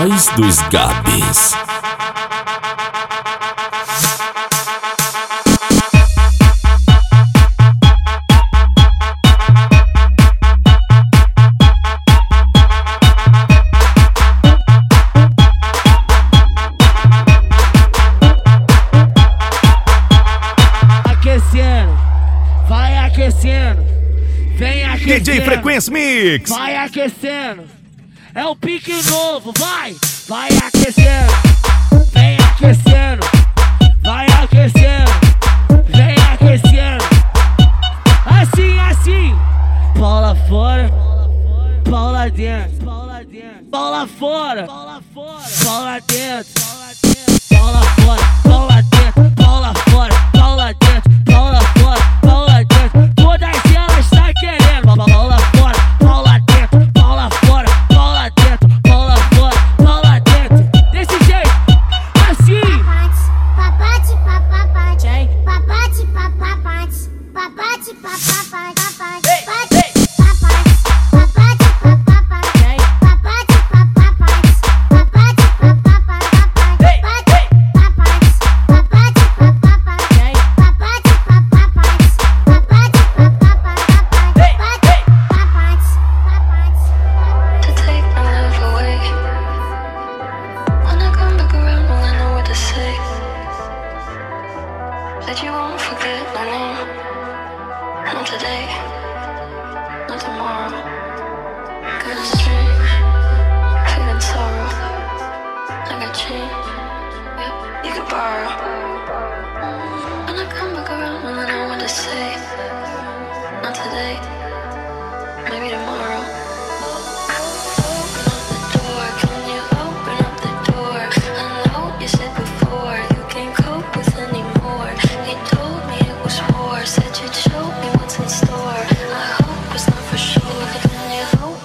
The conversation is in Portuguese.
voz dos Gabs. Aquecendo, vai aquecendo, vem aquecendo. DJ Frequência Mix. Vai aquecendo, é o pique novo, vai aquecendo, vem aquecendo, vai aquecendo, vem aquecendo. Assim, assim, bola fora, bola dentro, bola fora, bola dentro, bola fora, bola dentro, bola fora, bola dentro, bola fora, bola dentro. Todas elas tá querendo bola fora, bola dentro, bola fora, bola dentro, bola fora, bola dentro. Desse jeito, assim. Papate, papapate, papate, papapate, papate, papapate, papate. That you won't forget my name. Not today, not tomorrow. Got a string, feeling sorrow. Like a chain, yep, you could borrow.